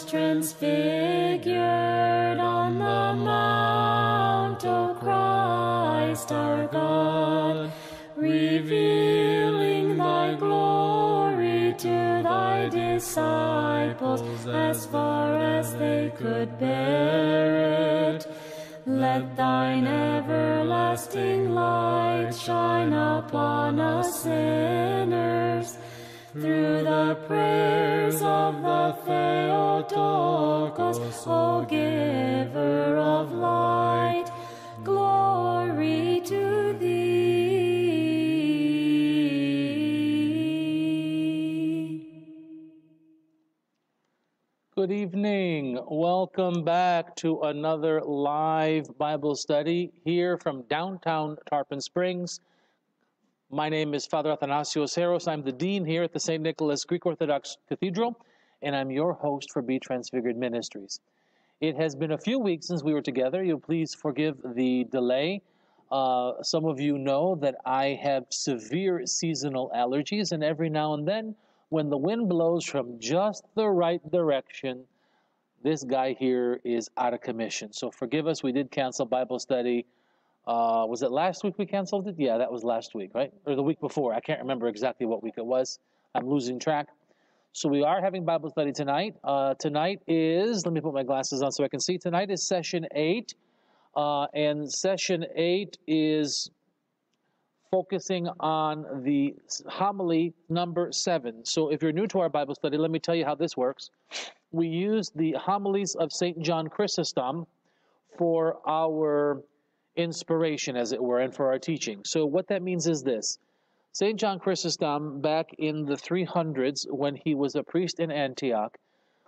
transfigured on the mount, O Christ our God, revealing thy glory to thy disciples as far as they could bear it. Let thine everlasting light shine upon us sinners, through the prayers of the Theotokos, O giver of light, glory to thee. Good evening. Welcome back to another live Bible study here from downtown Tarpon Springs. My name is Father Athanasios Heros. I'm the dean here at the St. Nicholas Greek Orthodox Cathedral, and I'm your host for Be Transfigured Ministries. It has been a few weeks since we were together. You'll please forgive the delay. Some of you know that I have severe seasonal allergies, and every now and then, when the wind blows from just the right direction, this guy here is out of commission. So forgive us. We did cancel Bible study. Was it last week we canceled it? Yeah, that was last week, right? Or the week before. I can't remember exactly what week it was. I'm losing track. So we are having Bible study tonight. Tonight is, let me put my glasses on so I can see. Tonight is session 8. And session 8 is focusing on the homily number 7. So if you're new to our Bible study, let me tell you how this works. We use the homilies of St. John Chrysostom for our inspiration, as it were, and for our teaching. So what that means is this. St. John Chrysostom, back in the 300s, when he was a priest in Antioch,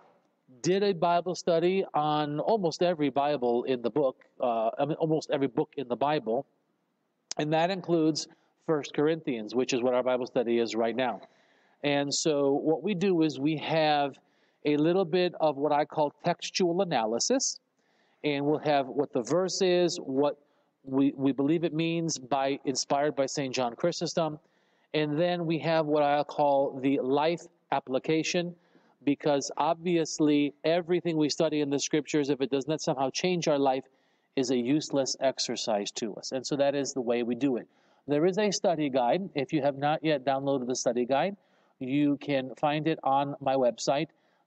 did a Bible study on almost every Bible in the book, almost every book in the Bible, and that includes 1 Corinthians, which is what our Bible study is right now. And so what we do is we have a little bit of what I call textual analysis, and we'll have what the verse is, what we believe it means, inspired by St. John Chrysostom. And then we have what I'll call the life application, because obviously everything we study in the scriptures, if it does not somehow change our life, is a useless exercise to us. And so that is the way we do it. There is a study guide. If you have not yet downloaded the study guide, you can find it on my website,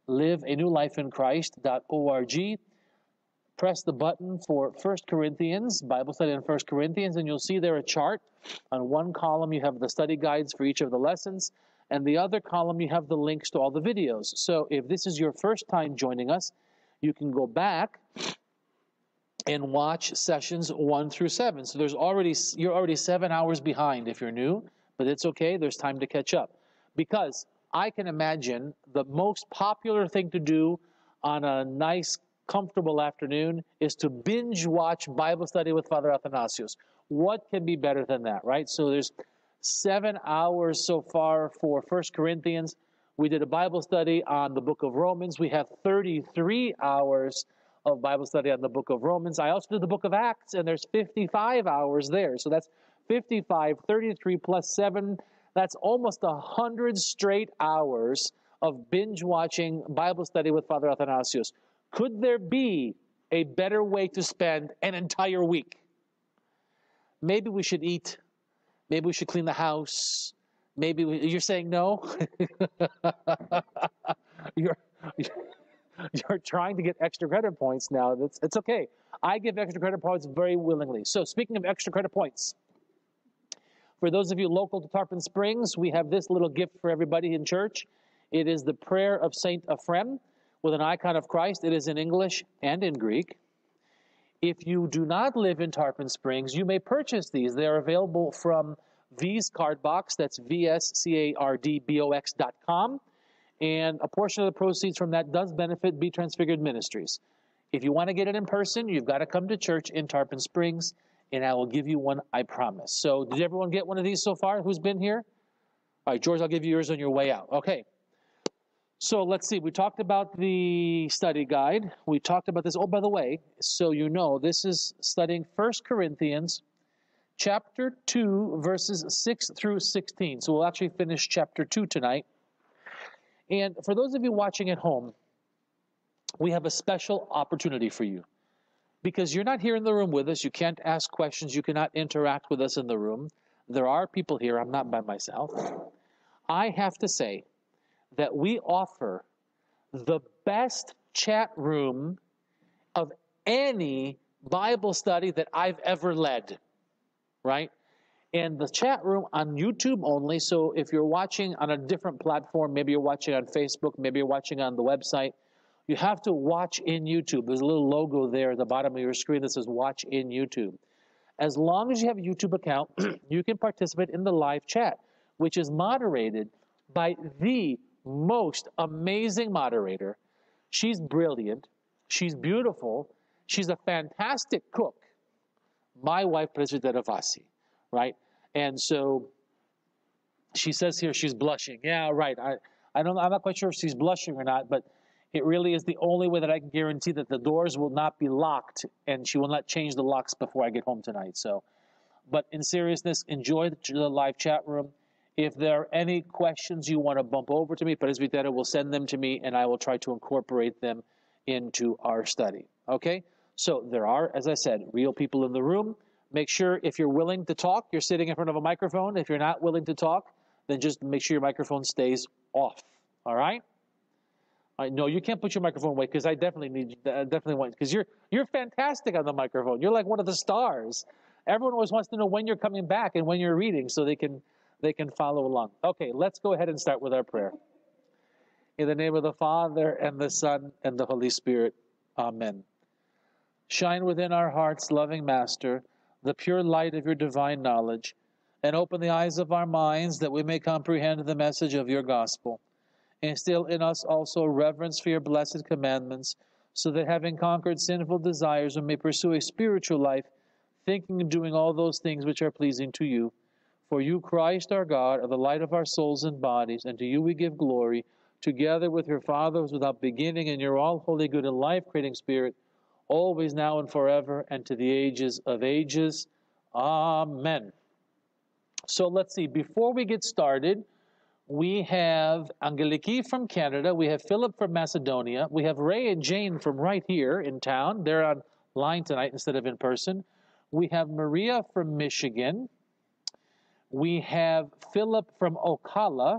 liveanewlifeinchrist.org. Press the button for 1 Corinthians, Bible study in 1 Corinthians, and you'll see there a chart. On one column, you have the study guides for each of the lessons, and the other column, you have the links to all the videos. So if this is your first time joining us, you can go back and watch sessions 1 through 7. So you're already 7 hours behind if you're new, but it's okay. There's time to catch up. Because I can imagine the most popular thing to do on a nice, comfortable afternoon is to binge watch Bible study with Father Athanasios. What can be better than that, right? So there's 7 hours so far for 1 Corinthians. We did a Bible study on the book of Romans. We have 33 hours of Bible study on the book of Romans. I also did the book of Acts, and there's 55 hours there. So that's 55, 33 plus 7. That's almost 100 straight hours of binge watching Bible study with Father Athanasios. Could there be a better way to spend an entire week? Maybe we should eat. Maybe we should clean the house. You're saying no? You're trying to get extra credit points now. It's okay. I give extra credit points very willingly. So speaking of extra credit points, for those of you local to Tarpon Springs, we have this little gift for everybody in church. It is the prayer of Saint Ephrem with an icon of Christ. It is in English and in Greek. If you do not live in Tarpon Springs, you may purchase these. They are available from V's Card Box. That's vscardbox.com. And a portion of the proceeds from that does benefit Be Transfigured Ministries. If you want to get it in person, you've got to come to church in Tarpon Springs, and I will give you one, I promise. So did everyone get one of these so far who's been here? All right, George, I'll give you yours on your way out. Okay. So let's see. We talked about the study guide. We talked about this. Oh, by the way, so you know, this is studying 1 Corinthians chapter 2, verses 6 through 16. So we'll actually finish chapter 2 tonight. And for those of you watching at home, we have a special opportunity for you. Because you're not here in the room with us, you can't ask questions, you cannot interact with us in the room. There are people here, I'm not by myself. I have to say that we offer the best chat room of any Bible study that I've ever led, right? And the chat room on YouTube only, so if you're watching on a different platform, maybe you're watching on Facebook, maybe you're watching on the website, you have to watch in YouTube. There's a little logo there at the bottom of your screen that says watch in YouTube. As long as you have a YouTube account, you can participate in the live chat, which is moderated by the most amazing moderator. She's brilliant. She's beautiful. She's a fantastic cook. My wife, Presidenta Ravasi, right? And so she says here she's blushing. Yeah, right. I'm not quite sure if she's blushing or not, but it really is the only way that I can guarantee that the doors will not be locked and she will not change the locks before I get home tonight. So, but in seriousness, enjoy the live chat room. If there are any questions you want to bump over to me, Presbytera will send them to me and I will try to incorporate them into our study. Okay? So there are, as I said, real people in the room. Make sure if you're willing to talk, you're sitting in front of a microphone. If you're not willing to talk, then just make sure your microphone stays off. All right? No, you can't put your microphone away because I definitely want, because you're fantastic on the microphone. You're like one of the stars. Everyone always wants to know when you're coming back and when you're reading so they can follow along. Okay, let's go ahead and start with our prayer. In the name of the Father and the Son and the Holy Spirit. Amen. Shine within our hearts, loving Master, the pure light of your divine knowledge, and open the eyes of our minds that we may comprehend the message of your gospel. Instill in us also reverence for your blessed commandments, so that having conquered sinful desires, we may pursue a spiritual life, thinking and doing all those things which are pleasing to you. For you, Christ our God, are the light of our souls and bodies, and to you we give glory, together with your Father who is without beginning, and your all-holy, good, and life-creating Spirit, always, now, and forever, and to the ages of ages. Amen. So let's see. Before we get started, we have Angeliki from Canada. We have Philip from Macedonia. We have Ray and Jane from right here in town. They're online tonight instead of in person. We have Maria from Michigan. We have Philip from Ocala.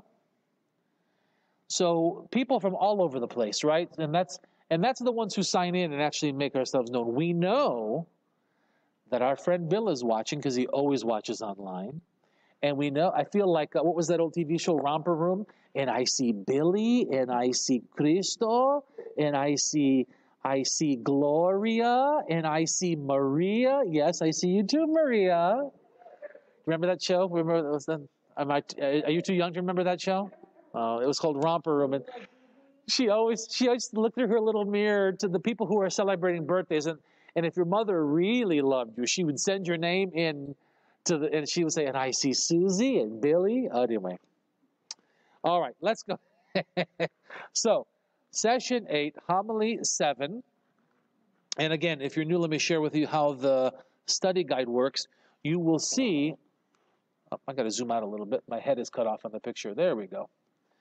So people from all over the place, right? And that's the ones who sign in and actually make ourselves known. We know that our friend Bill is watching because he always watches online. And we know, I feel like, what was that old TV show, Romper Room? And I see Billy, and I see Cristo, and I see Gloria, and I see Maria. Yes, I see you too, Maria. Remember that show? Remember, are you too young to remember that show? It was called Romper Room. And she always looked through her little mirror to the people who are celebrating birthdays. And if your mother really loved you, she would send your name in and she would say, and I see Susie and Billy. Anyway. All right, let's go. So, session 8, homily 7. And again, if you're new, let me share with you how the study guide works. You will see, I got to zoom out a little bit. My head is cut off on the picture. There we go.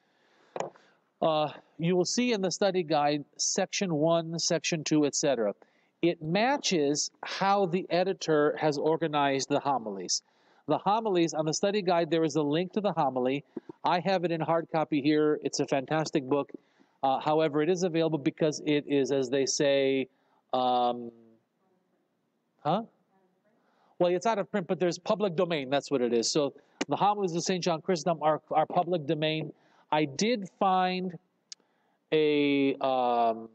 You will see in the study guide, section 1, section 2, etc. It matches how the editor has organized the homilies. The homilies, on the study guide, there is a link to the homily. I have it in hard copy here. It's a fantastic book. However, it is available because it is, as they say, Well, it's out of print, but there's public domain. That's what it is. So the homilies of St. John Chrysostom are public domain. I did find an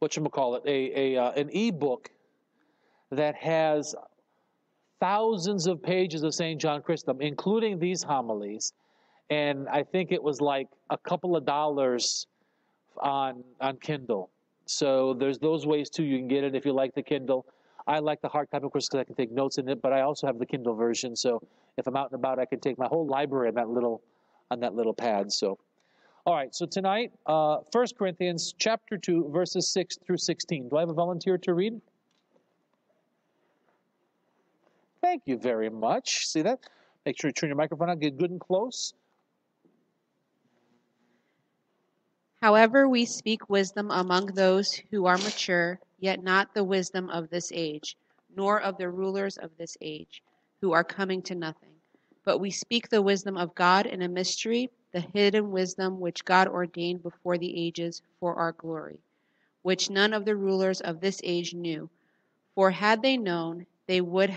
ebook that has thousands of pages of St. John Chrysostom, including these homilies, and I think it was like a couple of dollars on Kindle. So there's those ways too. You can get it if you like the Kindle. I like the hard copy, of course, because I can take notes in it, but I also have the Kindle version. So if I'm out and about, I can take my whole library on that little pad. So. All right, so tonight, 1 Corinthians chapter 2, verses 6 through 16. Do I have a volunteer to read? Thank you very much. See that? Make sure you turn your microphone on, get good and close. However, we speak wisdom among those who are mature, yet not the wisdom of this age, nor of the rulers of this age, who are coming to nothing. But we speak the wisdom of God in a mystery, the hidden wisdom which God ordained before the ages for our glory, which none of the rulers of this age knew. For had they known, they would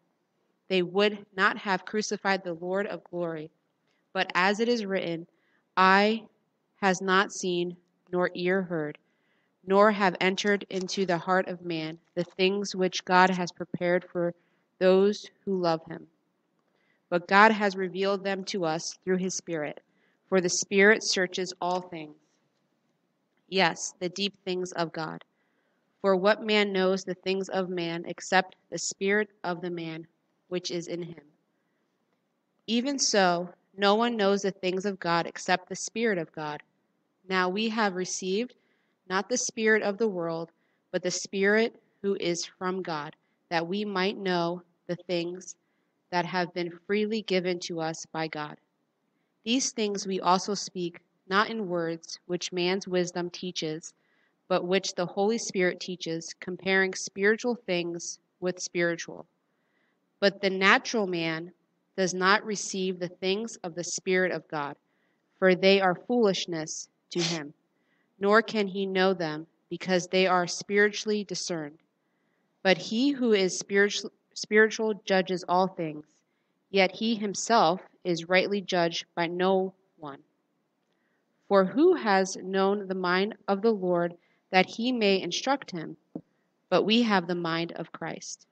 not have crucified the Lord of glory. But as it is written, eye has not seen, nor ear heard, nor have entered into the heart of man the things which God has prepared for those who love him. But God has revealed them to us through his Spirit, for the Spirit searches all things. Yes, the deep things of God. For what man knows the things of man except the spirit of the man which is in him? Even so, no one knows the things of God except the Spirit of God. Now we have received not the spirit of the world, but the Spirit who is from God, that we might know the things that have been freely given to us by God. These things we also speak, not in words which man's wisdom teaches, but which the Holy Spirit teaches, comparing spiritual things with spiritual. But the natural man does not receive the things of the Spirit of God, for they are foolishness to him, nor can he know them, because they are spiritually discerned. But he who is spiritual judges all things, yet he himself is rightly judged by no one. For who has known the mind of the Lord that he may instruct him? But we have the mind of Christ.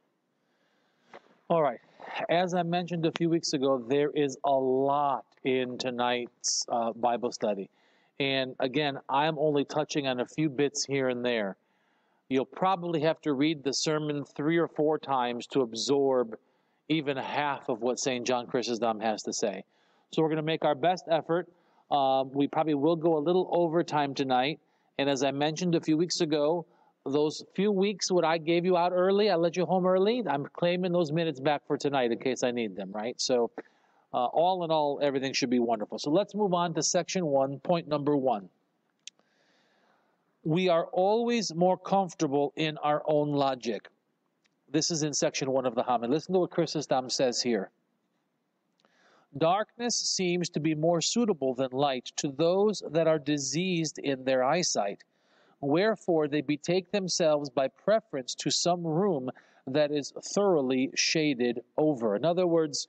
All right. As I mentioned a few weeks ago, there is a lot in tonight's Bible study. And again, I'm only touching on a few bits here and there. You'll probably have to read the sermon 3 or 4 times to absorb even half of what St. John Chrysostom has to say. So we're going to make our best effort. We probably will go a little overtime tonight. And as I mentioned a few weeks ago, those few weeks what I gave you out early, I let you home early, I'm claiming those minutes back for tonight in case I need them, right? So all in all, everything should be wonderful. So let's move on to section 1, point number 1. We are always more comfortable in our own logic. This is in section 1 of the homily. Listen to what Chrysostom says here. Darkness seems to be more suitable than light to those that are diseased in their eyesight. Wherefore they betake themselves by preference to some room that is thoroughly shaded over. In other words,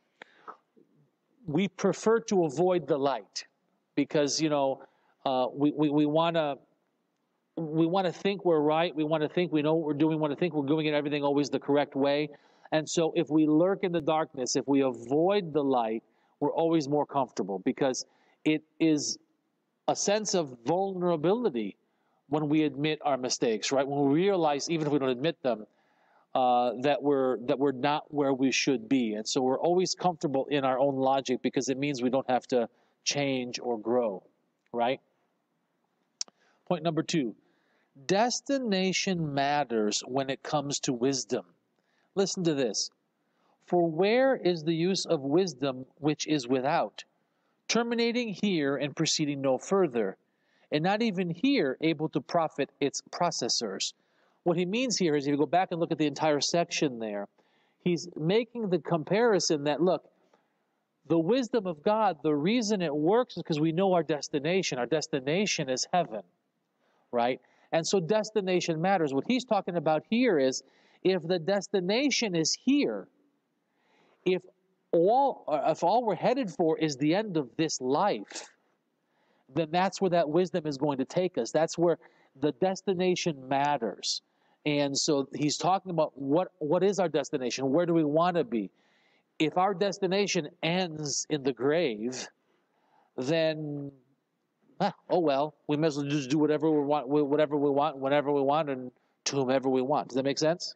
we prefer to avoid the light because, we want to think we're right. We want to think we know what we're doing. We want to think we're doing everything always the correct way. And so if we lurk in the darkness, if we avoid the light, we're always more comfortable because it is a sense of vulnerability when we admit our mistakes, right? When we realize, even if we don't admit them, that we're not where we should be. And so we're always comfortable in our own logic because it means we don't have to change or grow, right? Point number 2, destination matters when it comes to wisdom. Listen to this. For where is the use of wisdom which is without, terminating here and proceeding no further, and not even here able to profit its processors? What he means here is, if you go back and look at the entire section there, he's making the comparison that, look, the wisdom of God, the reason it works is because we know our destination. Our destination is heaven, right? And so destination matters. What he's talking about here is, if the destination is here, if all we're headed for is the end of this life, then that's where that wisdom is going to take us. That's where the destination matters. And so he's talking about what is our destination? Where do we want to be? If our destination ends in the grave, then, oh well, we may as well just do whatever we want, whenever we want, and to whomever we want. Does that make sense?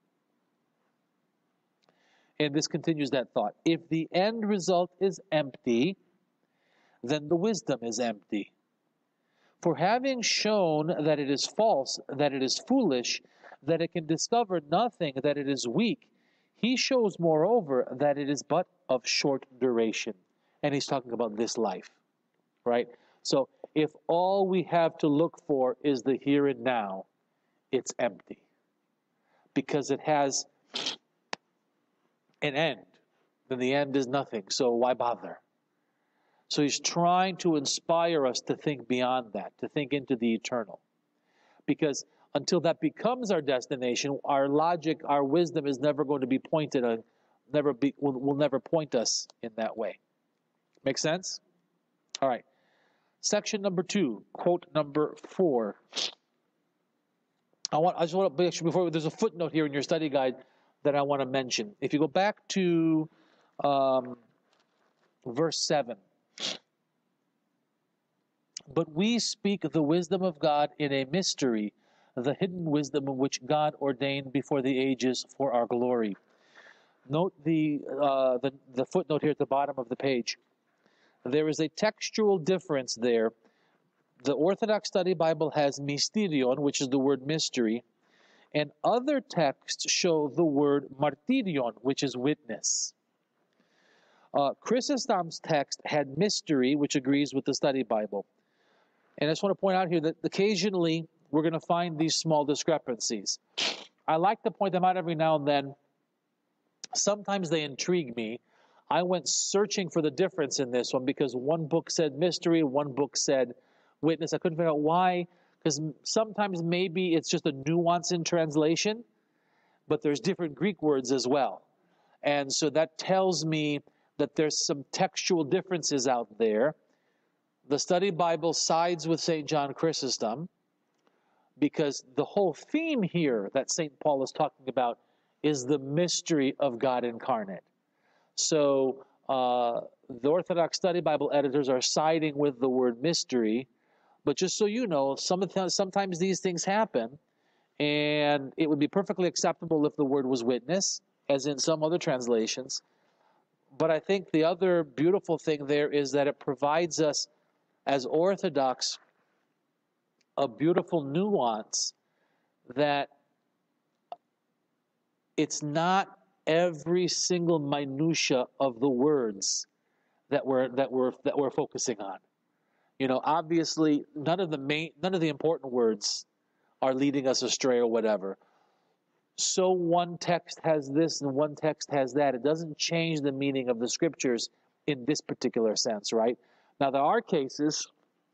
And this continues that thought. If the end result is empty, then the wisdom is empty. For having shown that it is false, that it is foolish, that it can discover nothing, that it is weak, he shows moreover that it is but of short duration. And he's talking about this life, right? So if all we have to look for is the here and now, it's empty. Because it has an end. Then the end is nothing. So why bother? So he's trying to inspire us to think beyond that, to think into the eternal. Because until that becomes our destination, our logic, our wisdom is never going to be pointed on, will never point us in that way. Make sense? All right. Section number 2, quote number 4. Before, there's a footnote here in your study guide that I want to mention. If you go back to verse 7. But we speak the wisdom of God in a mystery, the hidden wisdom which God ordained before the ages for our glory. Note the footnote here at the bottom of the page. There is a textual difference there. The Orthodox Study Bible has mysterion, which is the word mystery, and other texts show the word martyrion, which is witness. Chrysostom's text had mystery, which agrees with the Study Bible. And I just want to point out here that occasionally we're going to find these small discrepancies. I like to point them out every now and then. Sometimes they intrigue me. I went searching for the difference in this one because one book said mystery, one book said witness. I couldn't figure out why, because sometimes maybe it's just a nuance in translation, but there's different Greek words as well. And so that tells me that there's some textual differences out there. The Study Bible sides with St. John Chrysostom because the whole theme here that St. Paul is talking about is the mystery of God incarnate. So the Orthodox Study Bible editors are siding with the word mystery, but just so you know, sometimes these things happen, and it would be perfectly acceptable if the word was witness, as in some other translations. But I think the other beautiful thing there is that it provides us, as Orthodox, a beautiful nuance that it's not every single minutia of the words that we're focusing on. You know, obviously, none of the important words are leading us astray or whatever. So one text has this and one text has that. It doesn't change the meaning of the scriptures in this particular sense, right? Now, there are cases,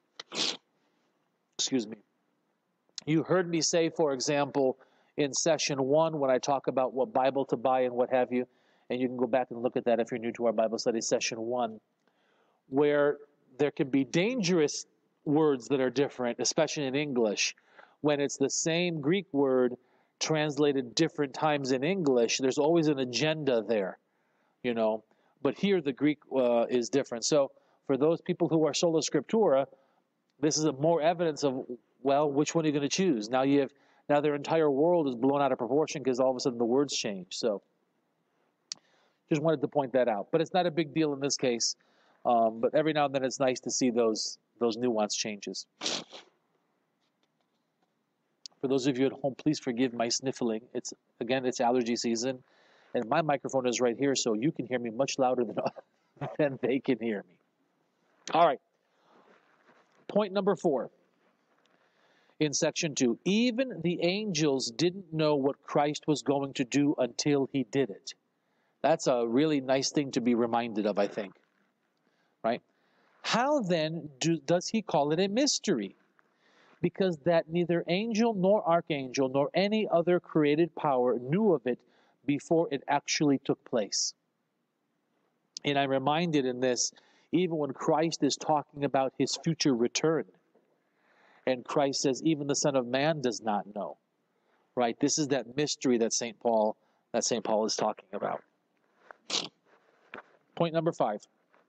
you heard me say, for example, in session 1, when I talk about what Bible to buy and what have you, and you can go back and look at that if you're new to our Bible study, session 1, where there can be dangerous words that are different, especially in English. When it's the same Greek word translated different times in English, there's always an agenda there, you know. But here the Greek is different. So for those people who are sola scriptura, this is more evidence of, well, which one are you going to choose? Now their entire world is blown out of proportion because all of a sudden the words change. So just wanted to point that out. But it's not a big deal in this case. But every now and then it's nice to see those nuance changes. For those of you at home, please forgive my sniffling. It's allergy season. And my microphone is right here, so you can hear me much louder than they can hear me. All right. Point number 4. In section 2, even the angels didn't know what Christ was going to do until he did it. That's a really nice thing to be reminded of, I think. Right? How then does he call it a mystery? Because that neither angel nor archangel nor any other created power knew of it before it actually took place. And I'm reminded in this, even when Christ is talking about his future return, and Christ says, even the Son of Man does not know. Right? This is that mystery that St. Paul is talking about. Point number 5.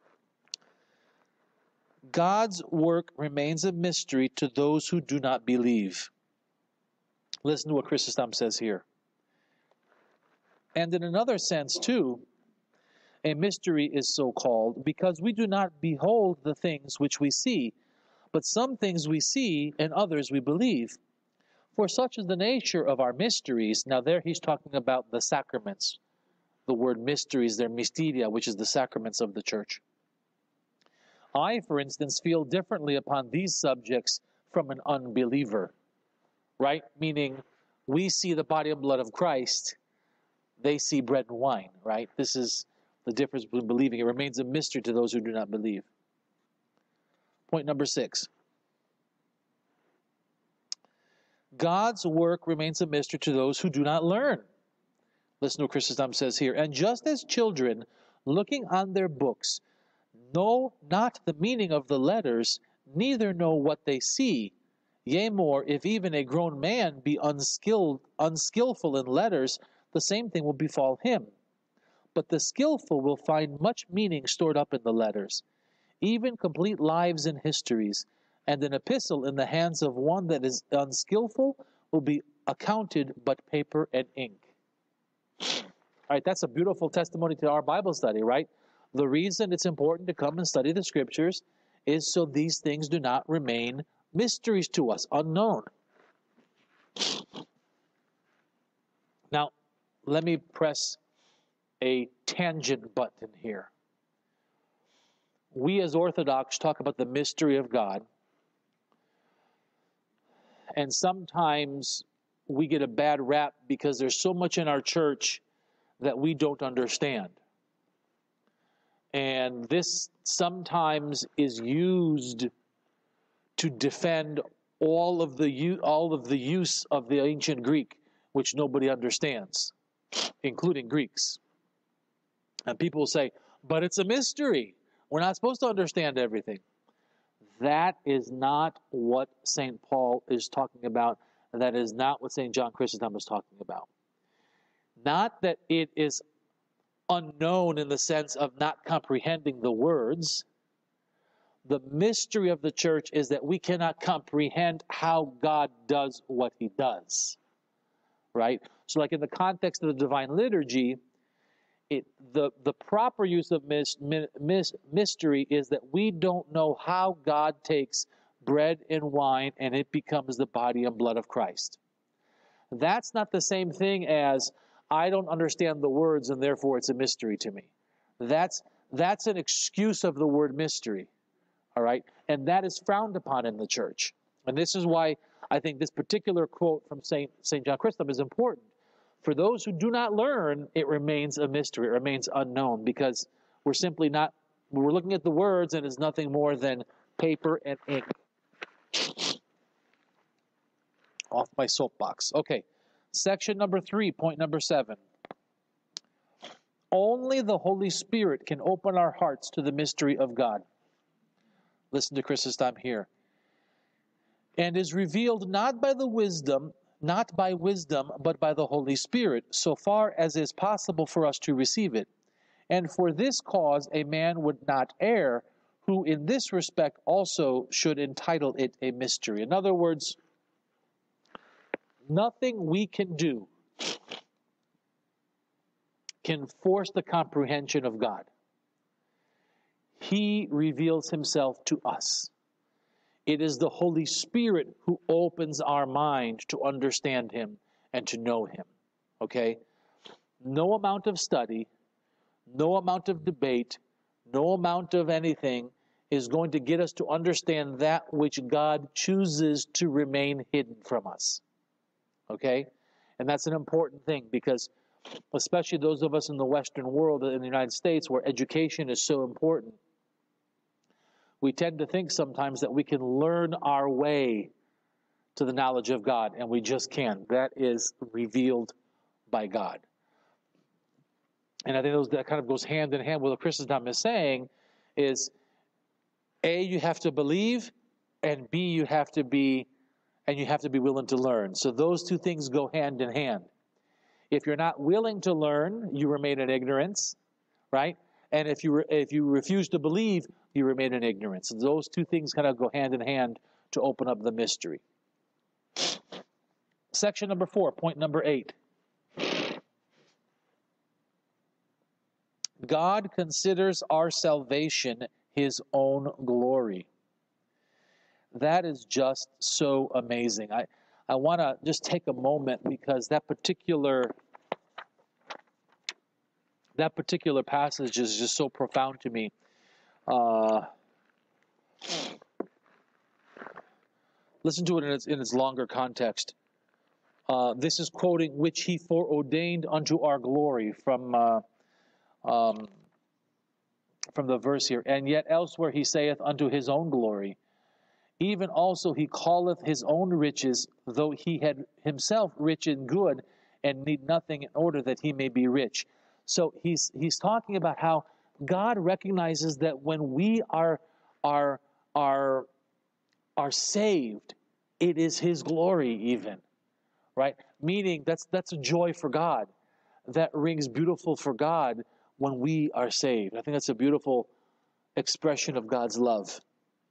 God's work remains a mystery to those who do not believe. Listen to what Chrysostom says here. And in another sense, too, a mystery is so called because we do not behold the things which we see, but some things we see and others we believe. For such is the nature of our mysteries. Now there he's talking about the sacraments. The word mysteries, they're mysteria, which is the sacraments of the church. I, for instance, feel differently upon these subjects from an unbeliever, right? Meaning, we see the body and blood of Christ, they see bread and wine, right? This is the difference between believing. It remains a mystery to those who do not believe. Point number 6. God's work remains a mystery to those who do not learn. Listen to what Chrysostom says here. And just as children, looking on their books, know not the meaning of the letters, neither know what they see. Yea more, if even a grown man be unskillful in letters, the same thing will befall him. But the skillful will find much meaning stored up in the letters, even complete lives and histories, and an epistle in the hands of one that is unskillful will be accounted but paper and ink. All right, that's a beautiful testimony to our Bible study, right? The reason it's important to come and study the Scriptures is so these things do not remain mysteries to us, unknown. Now, let me press a tangent button here. We as Orthodox talk about the mystery of God, and sometimes we get a bad rap because there's so much in our church that we don't understand. And this sometimes is used to defend all of the use of the ancient Greek, which nobody understands, including Greeks. And people will say, but it's a mystery. We're not supposed to understand everything. That is not what St. Paul is talking about. That is not what St. John Chrysostom is talking about. Not that it is unknown in the sense of not comprehending the words. The mystery of the church is that we cannot comprehend how God does what he does. Right? So like in the context of the Divine Liturgy, the proper use of mystery is that we don't know how God takes bread and wine and it becomes the body and blood of Christ. That's not the same thing as I don't understand the words and therefore it's a mystery to me. That's an excuse of the word mystery, all right? And that is frowned upon in the church. And this is why I think this particular quote from St. John Chrysostom is important. For those who do not learn, it remains a mystery, it remains unknown, because we're looking at the words and it's nothing more than paper and ink. Off my soapbox. Okay, section number 3, point number 7. Only the Holy Spirit can open our hearts to the mystery of God. Listen to Chrysostom here. And is revealed not by wisdom, but by the Holy Spirit, so far as is possible for us to receive it. And for this cause a man would not err, who in this respect also should entitle it a mystery. In other words, nothing we can do can force the comprehension of God. He reveals himself to us. It is the Holy Spirit who opens our mind to understand him and to know him. Okay? No amount of study, no amount of debate, no amount of anything is going to get us to understand that which God chooses to remain hidden from us. Okay? And that's an important thing because especially those of us in the Western world, in the United States, where education is so important, we tend to think sometimes that we can learn our way to the knowledge of God, and we just can't. That is revealed by God. And I think that kind of goes hand in hand with what Chrysostom is saying is, A, you have to believe, and B, you have to be willing to learn. So those two things go hand in hand. If you're not willing to learn, you remain in ignorance, right? And if you refuse to believe, you remain in ignorance. And those two things kind of go hand in hand to open up the mystery. Section number 4, point number 8. God considers our salvation his own glory. That is just so amazing. I want to just take a moment because that particular passage is just so profound to me. Listen to it in its longer context. This is quoting, which he foreordained unto our glory, from the verse here. And yet elsewhere he saith, unto his own glory. Even also he calleth his own riches, though he had himself rich in good, and need nothing, in order that he may be rich. So he's talking about how God recognizes that when we are saved, it is his glory even, right? Meaning that's a joy for God. That rings beautiful for God when we are saved. I think that's a beautiful expression of God's love.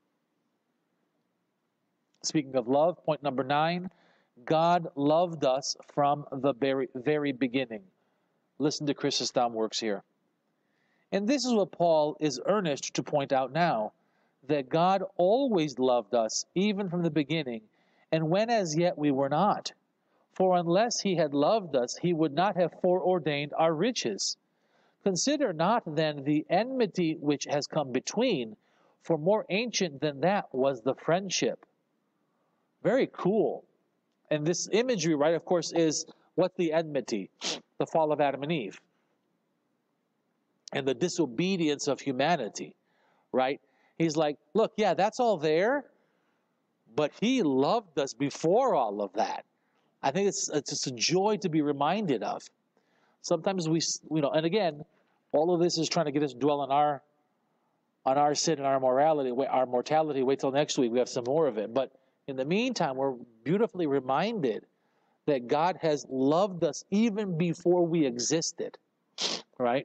Speaking of love, point number 9, God loved us from the very beginning. Listen to Chrysostom works here. And this is what Paul is earnest to point out now, that God always loved us, even from the beginning, and when as yet we were not. For unless he had loved us, he would not have foreordained our riches. Consider not then the enmity which has come between, for more ancient than that was the friendship. Very cool. And this imagery, right, of course, is what's the enmity? The fall of Adam and Eve. And the disobedience of humanity, right? He's like, look, yeah, that's all there, but he loved us before all of that. I think it's just a joy to be reminded of. Sometimes we, and again, all of this is trying to get us to dwell on our sin and our mortality. Wait till next week, we have some more of it. But in the meantime, we're beautifully reminded that God has loved us even before we existed, right?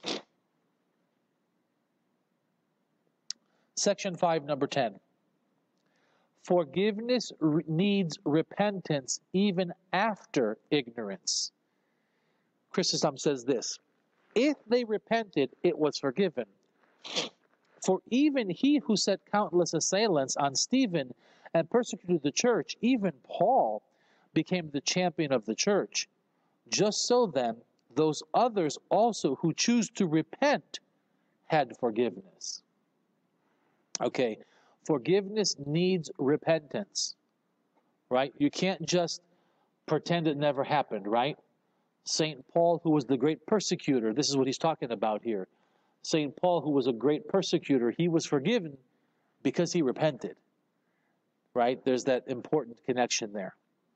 Section 5, number 10. Forgiveness needs repentance even after ignorance. Chrysostom says this, if they repented, it was forgiven. For even he who set countless assailants on Stephen and persecuted the church, even Paul, became the champion of the church. Just so then, those others also who choose to repent had forgiveness. Okay, forgiveness needs repentance, right? You can't just pretend it never happened, right? St. Paul, who was the great persecutor, this is what he's talking about here. St. Paul, who was a great persecutor, he was forgiven because he repented, right? There's that important connection there.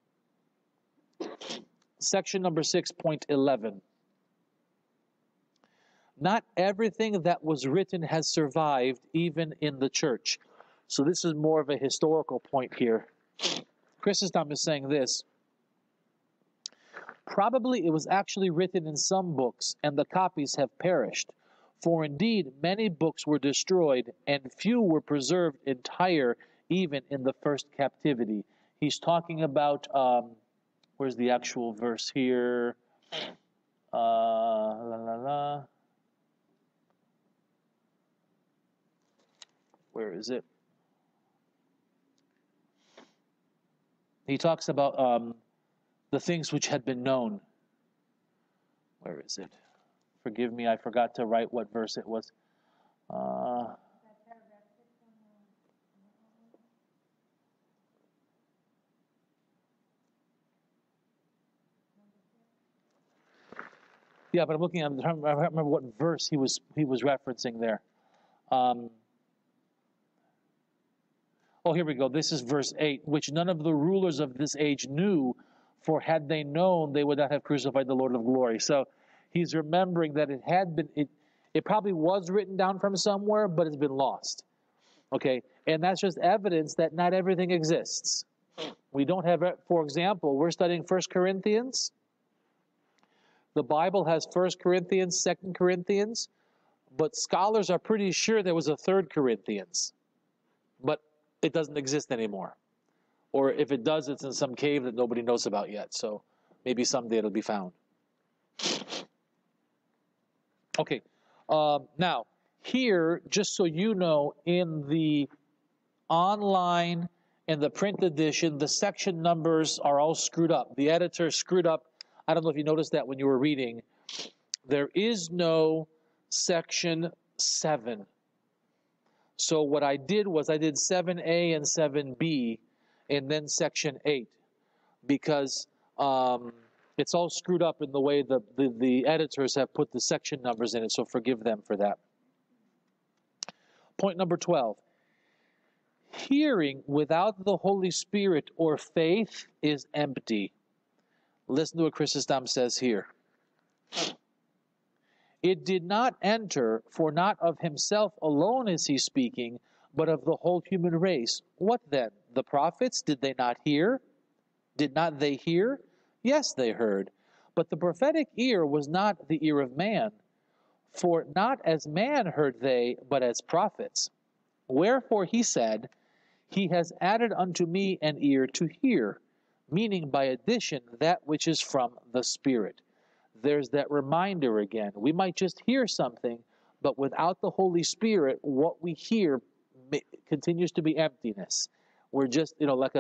Section number 6.11. Not everything that was written has survived, even in the church. So this is more of a historical point here. Chrysostom is saying this. Probably it was actually written in some books, and the copies have perished. For indeed, many books were destroyed, and few were preserved entire, even in the first captivity. He's talking about, where's the actual verse here? Where is it? He talks about the things which had been known. Where is it? Forgive me, I forgot to write what verse it was. Yeah, but I'm trying to remember what verse he was referencing there. Here we go. This is verse 8, which none of the rulers of this age knew, for had they known, they would not have crucified the Lord of glory. So he's remembering that it probably was written down from somewhere, but it's been lost. Okay, and that's just evidence that not everything exists. We don't have, for example, we're studying 1 Corinthians. The Bible has 1 Corinthians, 2 Corinthians, but scholars are pretty sure there was a 3 Corinthians. But it doesn't exist anymore. Or if it does, it's in some cave that nobody knows about yet. So maybe someday it'll be found. Okay. Now, here, just so you know, in the online and the print edition, the section numbers are all screwed up. The editor screwed up. I don't know if you noticed that when you were reading. There is no section 7. So what I did was I did 7A and 7B, and then section 8, because it's all screwed up in the way the editors have put the section numbers in it, so forgive them for that. Point number 12. Hearing without the Holy Spirit or faith is empty. Listen to what Chrysostom says here. It did not enter, for not of himself alone is he speaking, but of the whole human race. What then? The prophets, did they not hear? Did not they hear? Yes, they heard. But the prophetic ear was not the ear of man, for not as man heard they, but as prophets. Wherefore he said, He has added unto me an ear to hear, meaning by addition that which is from the Spirit. There's that reminder again. We might just hear something, but without the Holy Spirit, what we hear continues to be emptiness. We're just, like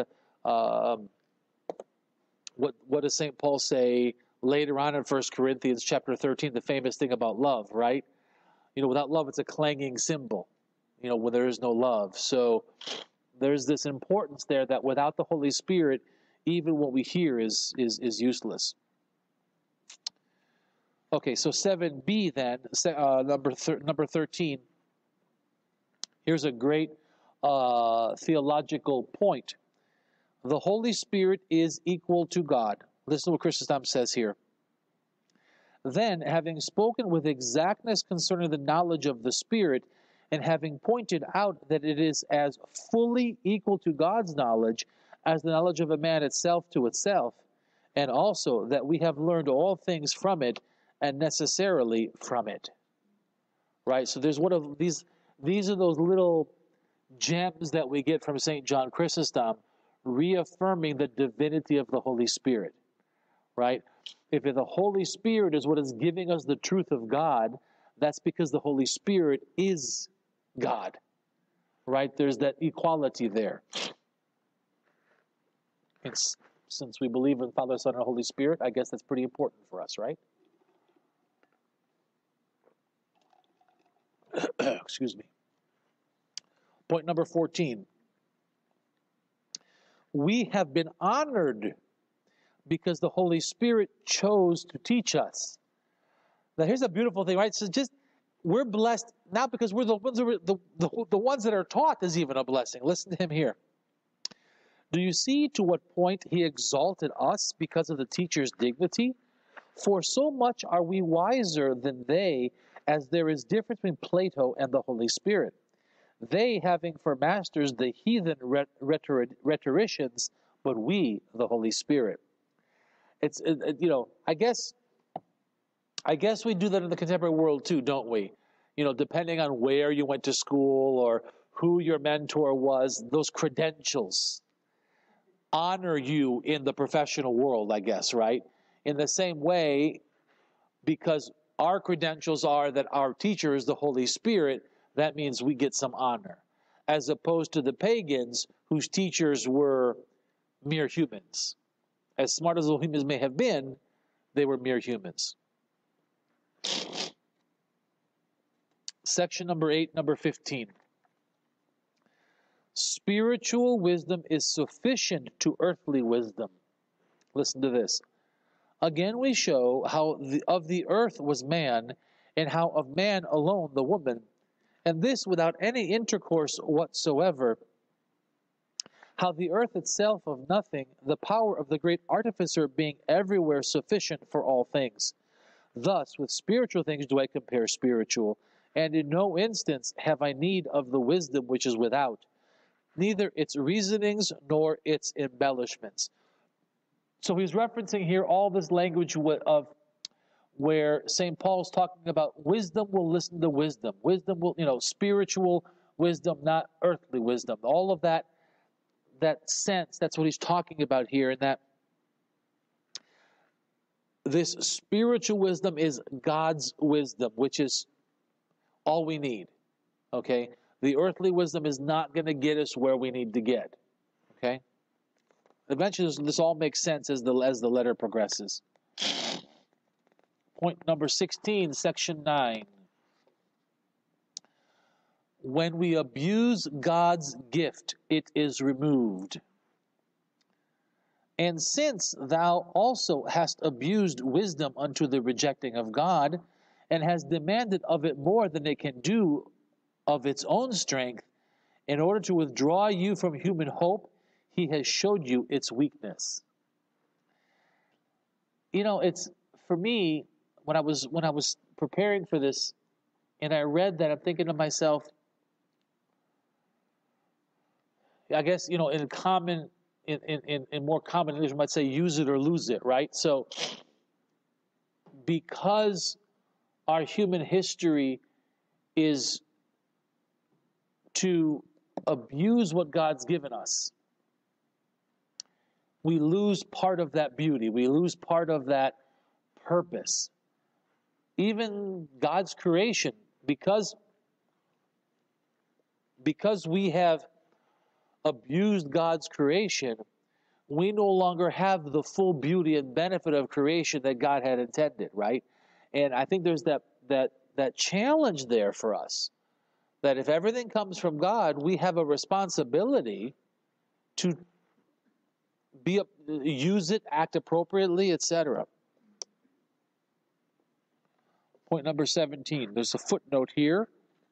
what does St. Paul say later on in 1 Corinthians chapter 13, the famous thing about love, right? Without love, it's a clanging cymbal, when there is no love. So there's this importance there that without the Holy Spirit, even what we hear is useless. Okay, so 7b then, number 13. Here's a great theological point. The Holy Spirit is equal to God. Listen to what Chrysostom says here. Then, having spoken with exactness concerning the knowledge of the Spirit, and having pointed out that it is as fully equal to God's knowledge as the knowledge of a man itself to itself, and also that we have learned all things from it, and necessarily from it. Right? So there's one of these are those little gems that we get from St. John Chrysostom, reaffirming the divinity of the Holy Spirit. Right? If the Holy Spirit is what is giving us the truth of God, that's because the Holy Spirit is God. Right? There's that equality there. And since we believe in Father, Son, and Holy Spirit, I guess that's pretty important for us, right? Excuse me. Point number 14. We have been honored because the Holy Spirit chose to teach us. Now here's a beautiful thing, right? So we're blessed not because we're the ones that are taught is even a blessing. Listen to him here. Do you see to what point he exalted us because of the teacher's dignity? For so much are we wiser than they, as there is difference between Plato and the Holy Spirit. They having for masters the heathen rhetoricians, but we the Holy Spirit. I guess we do that in the contemporary world too, don't we? Depending on where you went to school or who your mentor was, those credentials honor you in the professional world, I guess, right? In the same way, because our credentials are that our teacher is the Holy Spirit, that means we get some honor. As opposed to the pagans whose teachers were mere humans. As smart as those humans may have been, they were mere humans. Section number 8, number 15. Spiritual wisdom is sufficient to earthly wisdom. Listen to this. Again we show how of the earth was man, and how of man alone the woman, and this without any intercourse whatsoever. How the earth itself of nothing, the power of the great artificer being everywhere sufficient for all things. Thus with spiritual things do I compare spiritual, and in no instance have I need of the wisdom which is without, neither its reasonings nor its embellishments. So he's referencing here all this language of where St. Paul's talking about wisdom will listen to wisdom. Wisdom will, spiritual wisdom, not earthly wisdom. All of that sense, that's what he's talking about here, and that this spiritual wisdom is God's wisdom, which is all we need. Okay? The earthly wisdom is not going to get us where we need to get. Okay? Eventually, this all makes sense as the letter progresses. Point number 16, section 9. When we abuse God's gift, it is removed. And since thou also hast abused wisdom unto the rejecting of God, and hast demanded of it more than it can do of its own strength, in order to withdraw you from human hope, he has showed you its weakness. It's, for me, when I was preparing for this, and I read that, I'm thinking to myself, I guess, in more common English, we might say use it or lose it, right? So because our human history is to abuse what God's given us, we lose part of that beauty. We lose part of that purpose. Even God's creation, because we have abused God's creation, we no longer have the full beauty and benefit of creation that God had intended, right? And I think there's that challenge there for us, that if everything comes from God, we have a responsibility to use it, act appropriately, etc. Point number 17. There's a footnote here.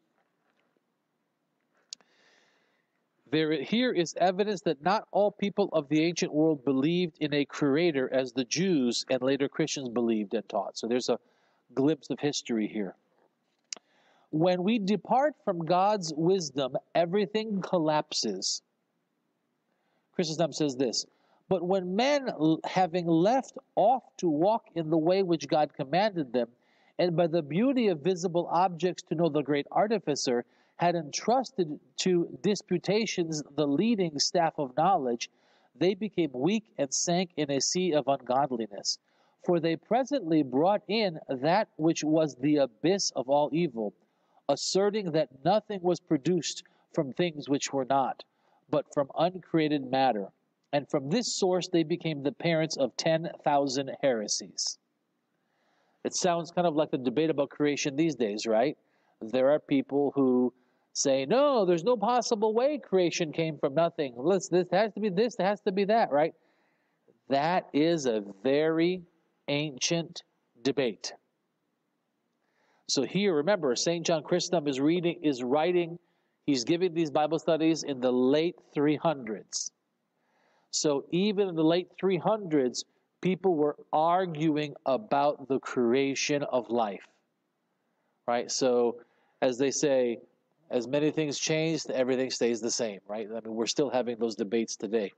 Here is evidence that not all people of the ancient world believed in a creator as the Jews and later Christians believed and taught. So there's a glimpse of history here. When we depart from God's wisdom, everything collapses. Chrysostom says this, but when men, having left off to walk in the way which God commanded them, and by the beauty of visible objects to know the great artificer, had entrusted to disputations the leading staff of knowledge, they became weak and sank in a sea of ungodliness. For they presently brought in that which was the abyss of all evil, asserting that nothing was produced from things which were not, but from uncreated matter. And from this source they became the parents of 10,000 heresies. It sounds kind of like the debate about creation these days, right? There are people who say, no, there's no possible way creation came from nothing. This has to be this, it has to be that, right? That is a very ancient debate. So here, remember, St. John Chrysostom is writing, he's giving these Bible studies in the late 300s. So even in the late 300s, people were arguing about the creation of life, right? So as they say, as many things changed, everything stays the same, right? I mean, we're still having those debates today.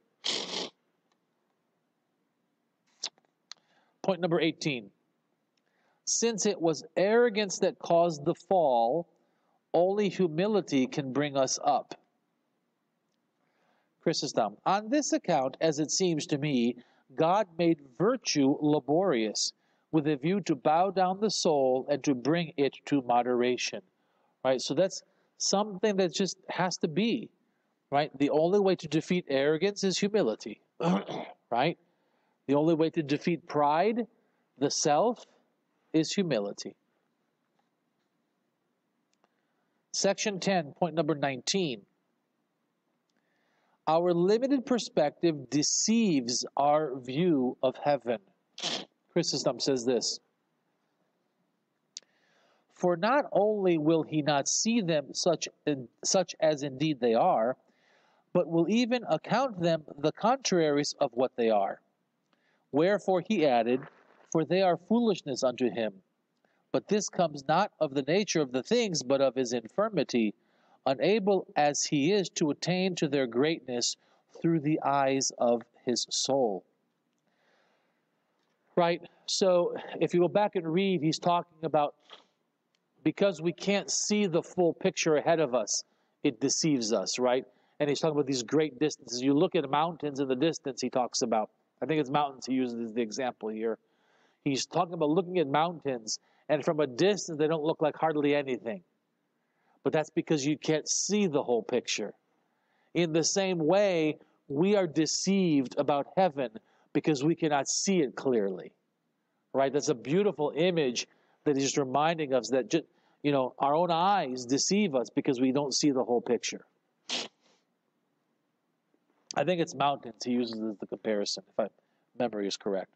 Point number 18. Since it was arrogance that caused the fall, only humility can bring us up. Chrysostom, on this account, as it seems to me, God made virtue laborious, with a view to bow down the soul and to bring it to moderation. Right? So that's something that just has to be. Right? The only way to defeat arrogance is humility. Right? The only way to defeat pride, the self, is humility. Section 10, point number 19. Our limited perspective deceives our view of heaven. Chrysostom says this, for not only will he not see them such as indeed they are, but will even account them the contraries of what they are. Wherefore he added, for they are foolishness unto him. But this comes not of the nature of the things, but of his infirmity, unable as he is to attain to their greatness through the eyes of his soul. Right? So if you go back and read, he's talking about because we can't see the full picture ahead of us, it deceives us, right? And he's talking about these great distances. You look at mountains in the distance, he talks about. I think it's mountains he uses as the example here. He's talking about looking at mountains, and from a distance, they don't look like hardly anything. But that's because you can't see the whole picture. In the same way, we are deceived about heaven because we cannot see it clearly. Right? That's a beautiful image that he's reminding us that just, our own eyes deceive us because we don't see the whole picture. I think it's mountains he uses as the comparison, if my memory is correct.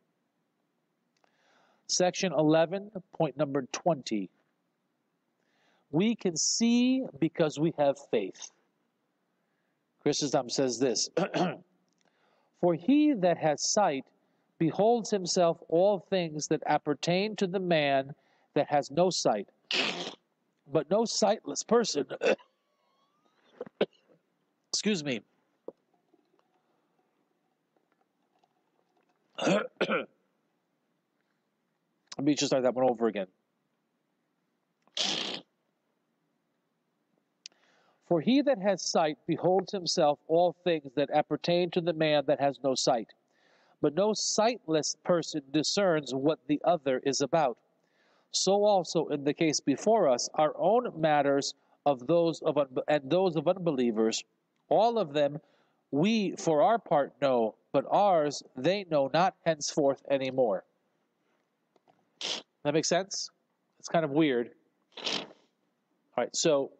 Section 11, point number 20. We can see because we have faith. Chrysostom says this, For he that has sight beholds himself all things that appertain to the man that has no sight. But no sightless person, excuse me, let me just start that one over again. For he that has sight beholds himself all things that appertain to the man that has no sight. But no sightless person discerns what the other is about. So also in the case before us, our own matters of those of unbelievers, all of them we for our part know, but ours they know not henceforth anymore. That makes sense? It's kind of weird. All right, so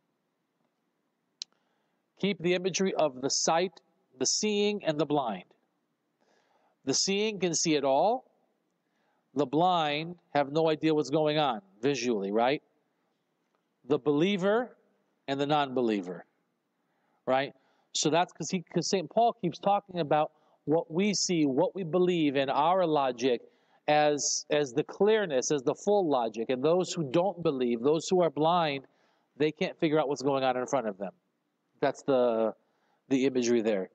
keep the imagery of the sight, the seeing, and the blind. The seeing can see it all. The blind have no idea what's going on visually, right? The believer and the non-believer, right? So that's because St. Paul keeps talking about what we see, what we believe in our logic as the clearness, as the full logic. And those who don't believe, those who are blind, they can't figure out what's going on in front of them. That's the imagery there.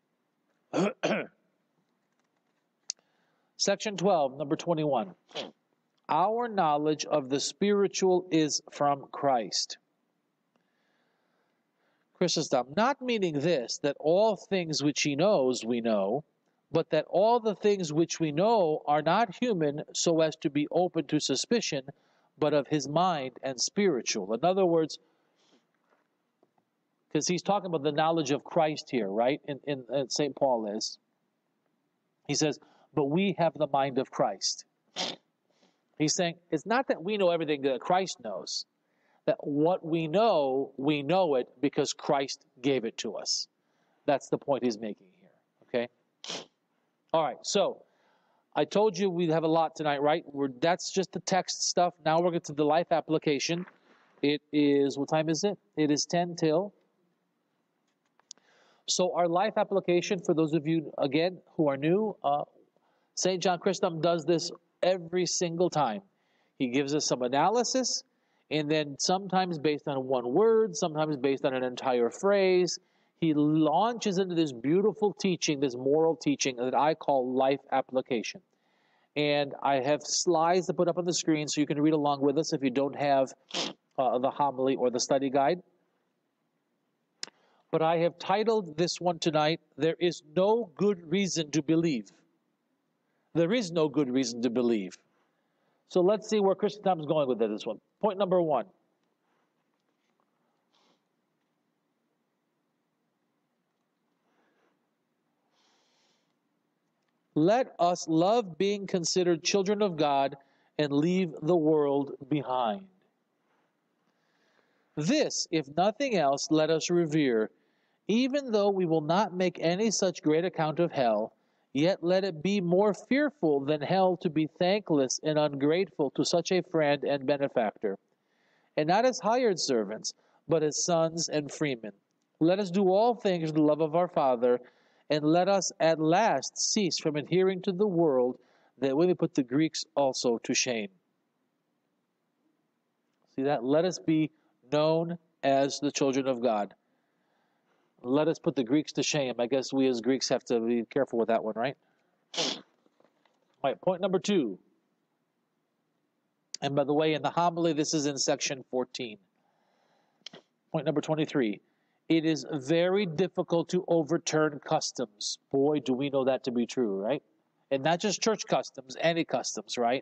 Section 12, number 21. Our knowledge of the spiritual is from Christ. Chrysostom, not meaning this, that all things which he knows we know, but that all the things which we know are not human so as to be open to suspicion, but of his mind and spiritual. In other words, because he's talking about the knowledge of Christ here, right? In St. Paul is. He says, but we have the mind of Christ. He's saying, it's not that we know everything that Christ knows. That what we know it because Christ gave it to us. That's the point he's making here, okay? All right, so I told you we'd have a lot tonight, right? That's just the text stuff. Now we're going to the life application. It is, what time is it? It is 10 till. So our life application, for those of you, again, who are new, St. John Chrysostom does this every single time. He gives us some analysis, and then sometimes based on one word, sometimes based on an entire phrase, he launches into this beautiful teaching, this moral teaching that I call life application. And I have slides to put up on the screen so you can read along with us if you don't have the homily or the study guide. But I have titled this one tonight, There is no good reason to believe. There is no good reason to believe. So let's see where Chrysostom is going with this one. Point number 1. Let us love being considered children of God and leave the world behind. This, if nothing else, let us revere. Even though we will not make any such great account of hell, yet let it be more fearful than hell to be thankless and ungrateful to such a friend and benefactor. And not as hired servants, but as sons and freemen. Let us do all things in the love of our Father, and let us at last cease from adhering to the world, that we may put the Greeks also to shame. See that? Let us be known as the children of God. Let us put the Greeks to shame. I guess we as Greeks have to be careful with that one, right? All right, point number 2. And by the way, in the homily, this is in section 14. Point number 23. It is very difficult to overturn customs. Boy, do we know that to be true, right? And not just church customs, any customs, right?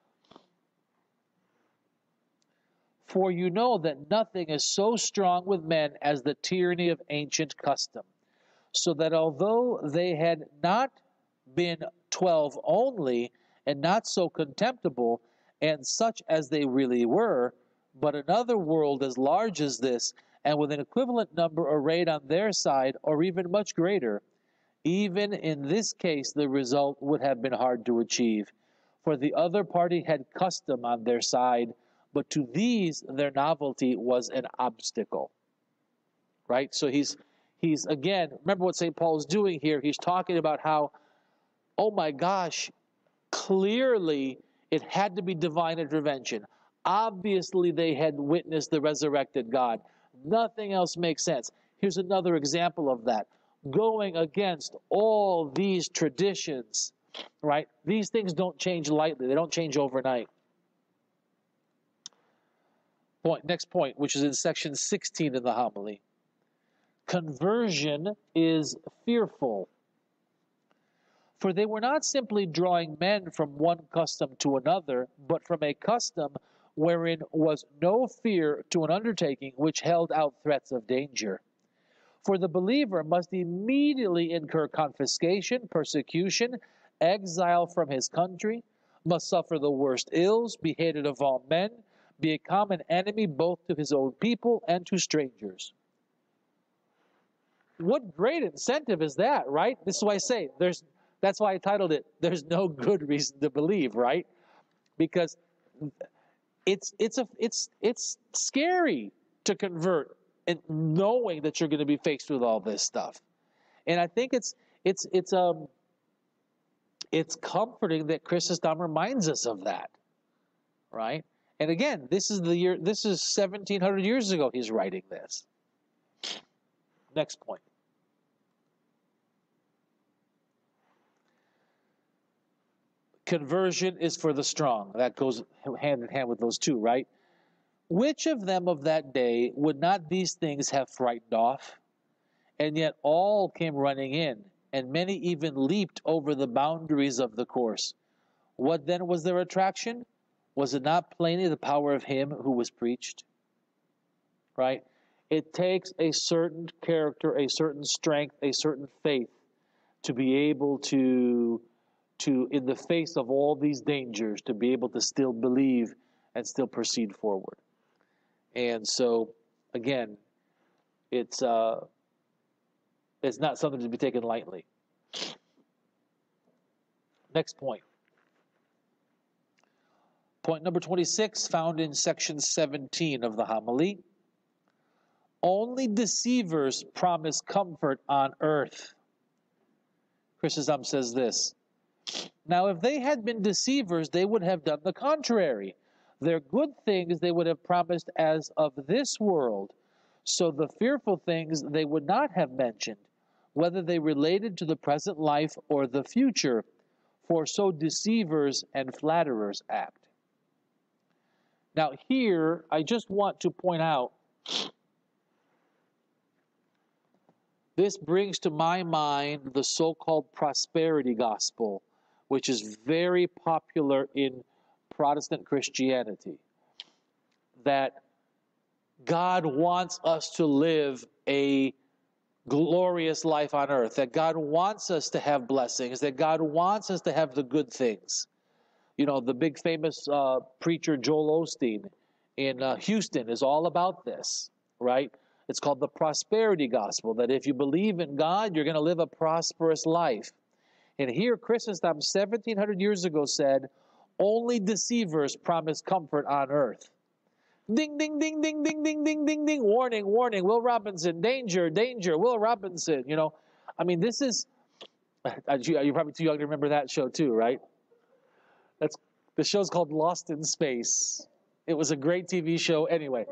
For you know that nothing is so strong with men as the tyranny of ancient custom, so that although they had not been 12 only, and not so contemptible, and such as they really were, but another world as large as this, and with an equivalent number arrayed on their side, or even much greater, Even in this case, the result would have been hard to achieve, for the other party had custom on their side, but to these their novelty was an obstacle. Right? So he's again, remember what St. Paul is doing here. He's talking about how, oh my gosh, clearly it had to be divine intervention. Obviously they had witnessed the resurrected God. Nothing else makes sense. Here's another example of that. Going against all these traditions, right? These things don't change lightly. They don't change overnight. Next point, which is in section 16 of the homily. Conversion is fearful. For they were not simply drawing men from one custom to another, but from a custom wherein was no fear to an undertaking which held out threats of danger. For the believer must immediately incur confiscation, persecution, exile from his country, must suffer the worst ills, be hated of all men, be a common enemy both to his own people and to strangers. What great incentive is that, right? This is why I say, that's why I titled it, There's No Good Reason to Believe, right? Because it's scary to convert and knowing that you're going to be faced with all this stuff. And I think it's comforting that Chrysostom reminds us of that, right? And again, this is 1700 years ago he's writing this. Next point. Conversion is for the strong. That goes hand in hand with those two, right? Which of them of that day would not these things have frightened off? And yet all came running in, and many even leaped over the boundaries of the course. What then was their attraction? Was it not plainly the power of him who was preached? Right? It takes a certain character, a certain strength, a certain faith to be able to, in the face of all these dangers, to be able to still believe and still proceed forward. And so, again, it's not something to be taken lightly. Next point. Point number 26, found in section 17 of the homily. Only deceivers promise comfort on earth. Chrysostom says this. Now, if they had been deceivers, they would have done the contrary. Their good things they would have promised as of this world, so the fearful things they would not have mentioned, whether they related to the present life or the future, for so deceivers and flatterers act. Now here, I just want to point out, this brings to my mind the so-called prosperity gospel, which is very popular in Protestant Christianity, that God wants us to live a glorious life on earth, that God wants us to have blessings, that God wants us to have the good things. You know, the big famous preacher Joel Osteen in Houston is all about this, right? It's called the prosperity gospel, that if you believe in God, you're going to live a prosperous life. And here Chrysostom 1700 years ago said, only deceivers promise comfort on earth. Ding, ding, ding, ding, ding, ding, ding, ding, ding. Warning, warning, Will Robinson. Danger, danger, Will Robinson. You know, I mean, this is, you're probably too young to remember that show too, right? The show's called Lost in Space. It was a great TV show anyway.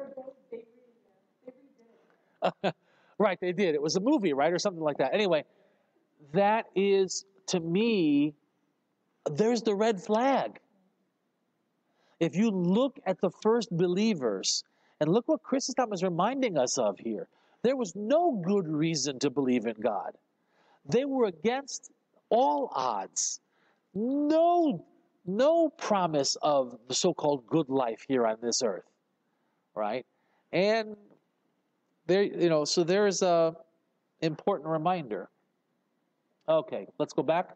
Right, they did. It was a movie, right, or something like that. Anyway, that is, to me, there's the red flag. If you look at the first believers, and look what Chrysostom is reminding us of here, there was no good reason to believe in God. They were against all odds. No promise of the so-called good life here on this earth, right? And there, so there's a important reminder. Okay, let's go back.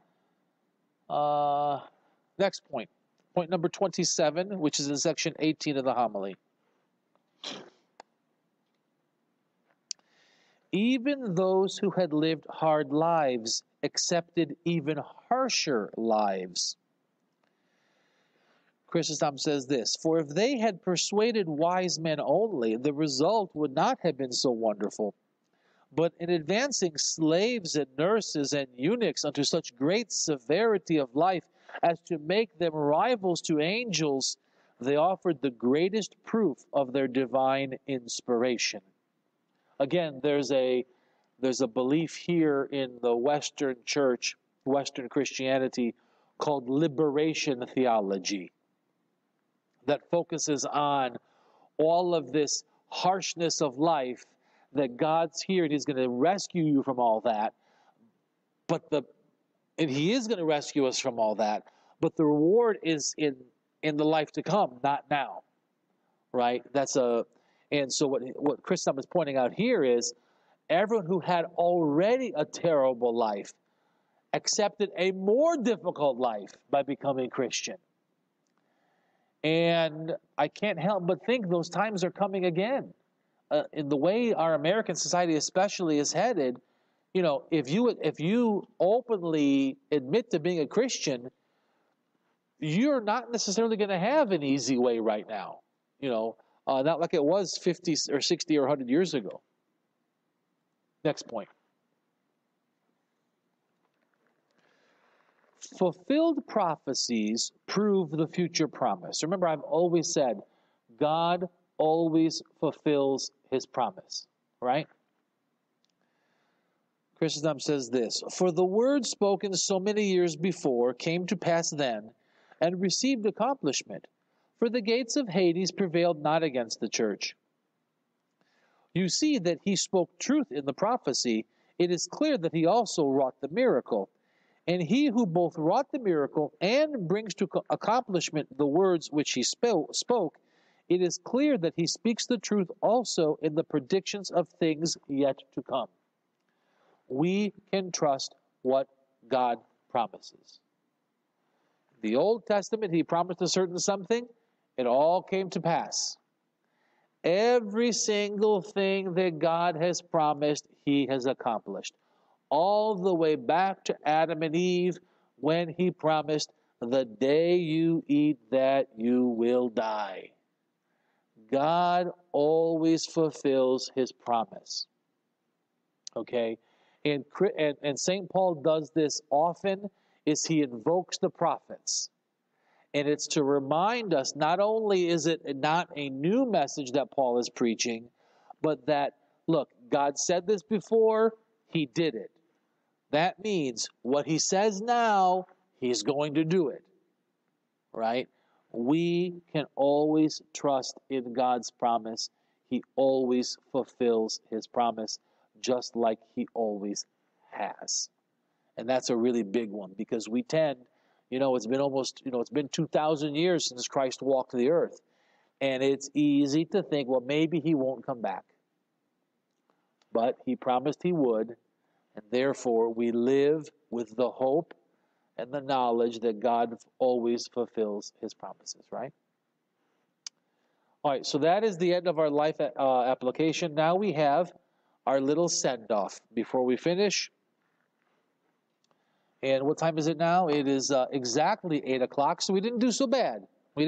Next point. Point number 27, which is in section 18 of the homily. Even those who had lived hard lives accepted even harsher lives. Chrysostom says this, "For if they had persuaded wise men only, the result would not have been so wonderful. But in advancing slaves and nurses and eunuchs unto such great severity of life as to make them rivals to angels, they offered the greatest proof of their divine inspiration." Again, there's a belief here in the Western church, Western Christianity, called liberation theology, that focuses on all of this harshness of life, that God's here and He's going to rescue you from all that. And He is going to rescue us from all that, but the reward is in the life to come, not now. Right? And so what Chrysostom is pointing out here is everyone who had already a terrible life accepted a more difficult life by becoming Christian. And I can't help but think those times are coming again. In the way our American society especially is headed, if you openly admit to being a Christian, you're not necessarily going to have an easy way right now. Not like it was 50 or 60 or 100 years ago. Next point. Fulfilled prophecies prove the future promise. Remember, I've always said, God always fulfills His promise, right? Chrysostom says this, "For the word spoken so many years before came to pass then, and received accomplishment. For the gates of Hades prevailed not against the church." You see that He spoke truth in the prophecy. It is clear that He also wrought the miracle. And He who both wrought the miracle and brings to accomplishment the words which He spoke, it is clear that He speaks the truth also in the predictions of things yet to come. We can trust what God promises. The Old Testament, He promised a certain something. It all came to pass. Every single thing that God has promised, He has accomplished. All the way back to Adam and Eve, when He promised, "The day you eat that, you will die." God always fulfills His promise. Okay? And St. Paul does this often, is he invokes the prophets. And it's to remind us, not only is it not a new message that Paul is preaching, but that, look, God said this before, He did it. That means what He says now, He's going to do it. Right? We can always trust in God's promise. He always fulfills His promise, just like He always has. And that's a really big one, because we tend, it's been 2,000 years since Christ walked the earth. And it's easy to think, well, maybe He won't come back. But He promised He would, and therefore we live with the hope and the knowledge that God always fulfills His promises, right? All right, so that is the end of our life application. Now we have our little send-off before we finish. And what time is it now? It is exactly 8 o'clock, so we didn't do so bad.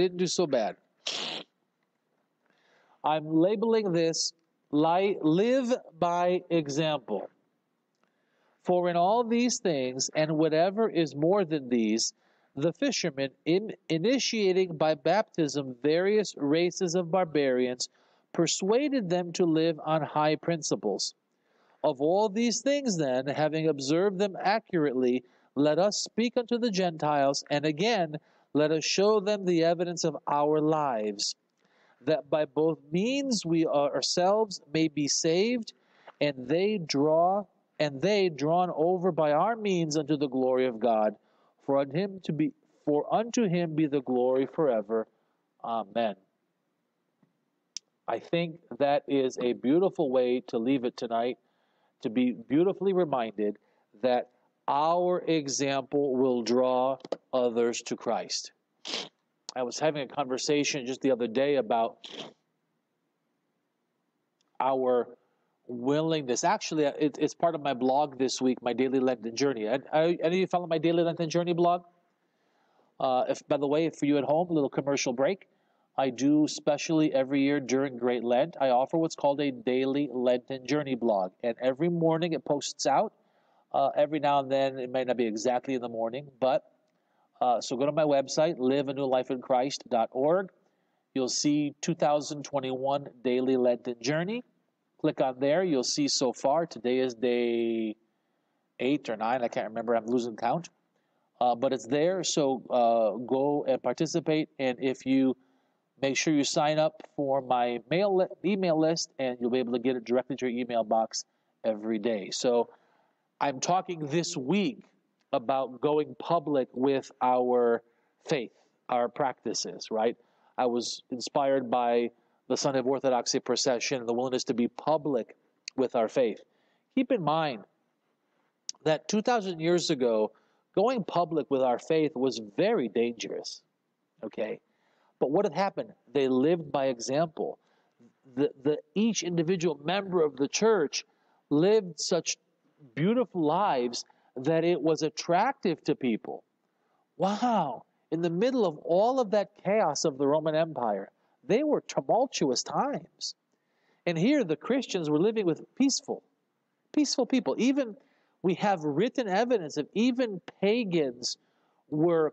I'm labeling this, live by example. For in all these things, and whatever is more than these, the fishermen, initiating by baptism various races of barbarians, persuaded them to live on high principles. Of all these things, then, having observed them accurately, let us speak unto the Gentiles, and again, let us show them the evidence of our lives, that by both means we ourselves may be saved, and they drawn over by our means unto the glory of God. For unto Him be the glory forever. Amen. I think that is a beautiful way to leave it tonight, to be beautifully reminded that our example will draw others to Christ. I was having a conversation just the other day about our willingness. Actually, it's part of my blog this week, my Daily Lenten Journey. Any of you follow my Daily Lenten Journey blog? By the way, for you at home, a little commercial break. I do, especially every year during Great Lent, I offer what's called a Daily Lenten Journey blog. And every morning it posts out. Every now and then, it might not be exactly in the morning, but so go to my website, liveanewlifeinchrist.org. You'll see 2021 Daily Lenten Journey. Click on there. You'll see so far. Today is day 8 or 9. I can't remember. I'm losing count. But it's there. So go and participate. And if you make sure you sign up for my email list, and you'll be able to get it directly to your email box every day. So I'm talking this week about going public with our faith, our practices, right? I was inspired by the Sunday of Orthodoxy procession and the willingness to be public with our faith. Keep in mind that 2,000 years ago, going public with our faith was very dangerous, okay? But what had happened? They lived by example. Each individual member of the church lived such beautiful lives that it was attractive to people. Wow! In the middle of all of that chaos of the Roman Empire, they were tumultuous times. And here the Christians were living with peaceful people. Even we have written evidence of even pagans were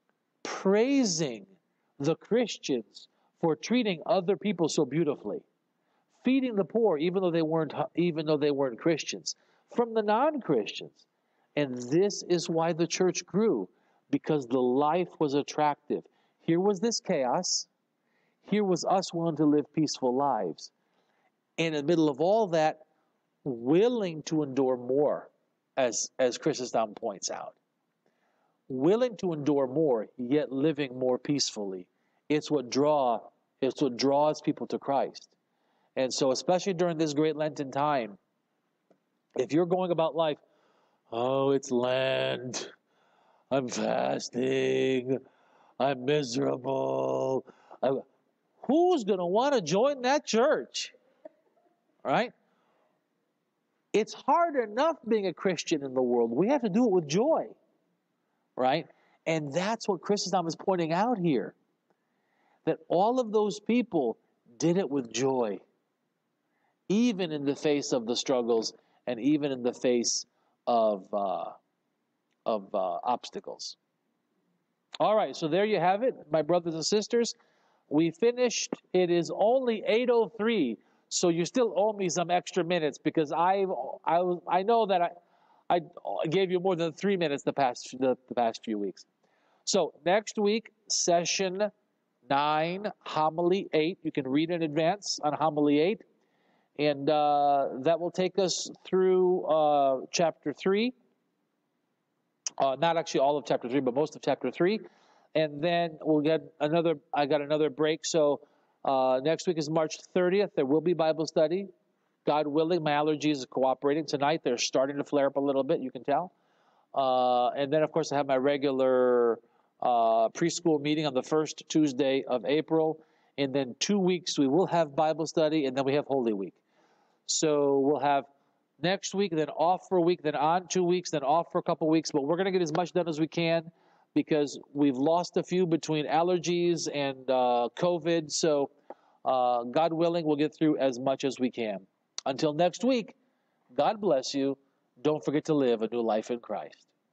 praising the Christians for treating other people so beautifully, feeding the poor even though they weren't Christians, from the non-Christians. And this is why the church grew, because the life was attractive. Here was this chaos. Here was us willing to live peaceful lives. And in the middle of all that, willing to endure more, as Chrysostom points out. Willing to endure more, yet living more peacefully. It's what draws people to Christ. And so, especially during this great Lenten time, if you're going about life, oh, it's Lent, I'm fasting, I'm miserable. Who's going to want to join that church? Right? It's hard enough being a Christian in the world. We have to do it with joy. Right? And that's what Chrysostom is pointing out here. That all of those people did it with joy. Even in the face of the struggles and even in the face of obstacles. All right, so there you have it, my brothers and sisters. We finished. It is only 8:03, so you still owe me some extra minutes because I know that I gave you more than 3 minutes the past few weeks. So next week, session 9, homily 8. You can read in advance on homily 8. And that will take us through chapter 3. Not actually all of chapter 3, but most of chapter 3. And then we'll get I got another break. So next week is March 30th. There will be Bible study. God willing, my allergies are cooperating tonight. They're starting to flare up a little bit, you can tell. And then, of course, I have my regular preschool meeting on the first Tuesday of April. And then 2 weeks, we will have Bible study, and then we have Holy Week. So we'll have next week, then off for a week, then on 2 weeks, then off for a couple weeks. But we're going to get as much done as we can because we've lost a few between allergies and COVID. So God willing, we'll get through as much as we can. Until next week, God bless you. Don't forget to live a new life in Christ.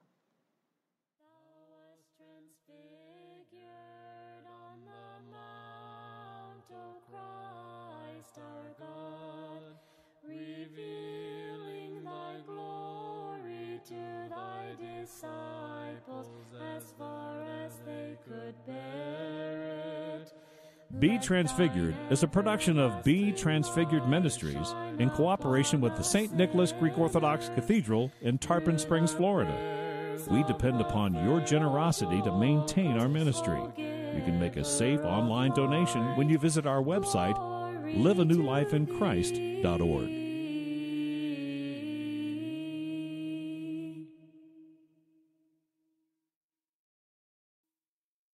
Disciples as far as they could bear it. Be Transfigured is a production of Be Transfigured Ministries in cooperation with the St. Nicholas Greek Orthodox Cathedral in Tarpon Springs, Florida. We depend upon your generosity to maintain our ministry. You can make a safe online donation when you visit our website, liveanewlifeinchrist.org.